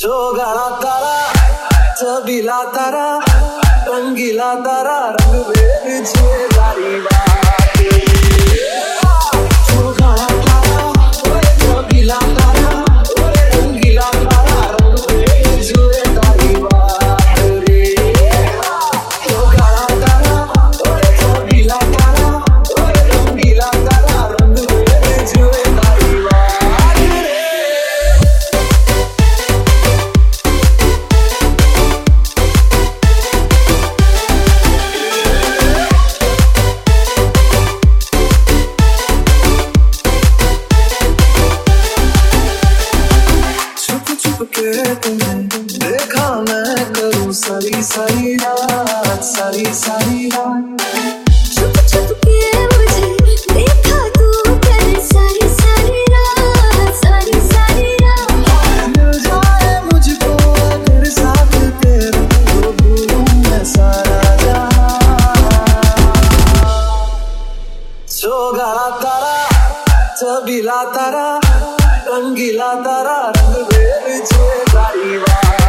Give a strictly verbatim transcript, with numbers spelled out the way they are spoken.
चोगाला तारा, चबीला तारा, रंगीला तारा, रंग में छुए तारी बात। चोगाला तारा, चबीला तारा, रंगीला तारा, रंग में छुए तारी बात रे। चोगाला तारा, चबीला तारा, रंगीला तारा, रंग में छुए तारी बात रे। के तुम्हें देखा मैं करूं सारी सारी रात, सारी सारी रात। छुप छुप के मुझे देखा तू कर सारी सारी रात, सारी सारी रात। मिल जाए मुझको तेरे साथ तेरे, तो भूलूं मैं सारा जहां। चोगाला तारा, चबीला तारा, रंगीला तारा, रंग में छुए तारी बात।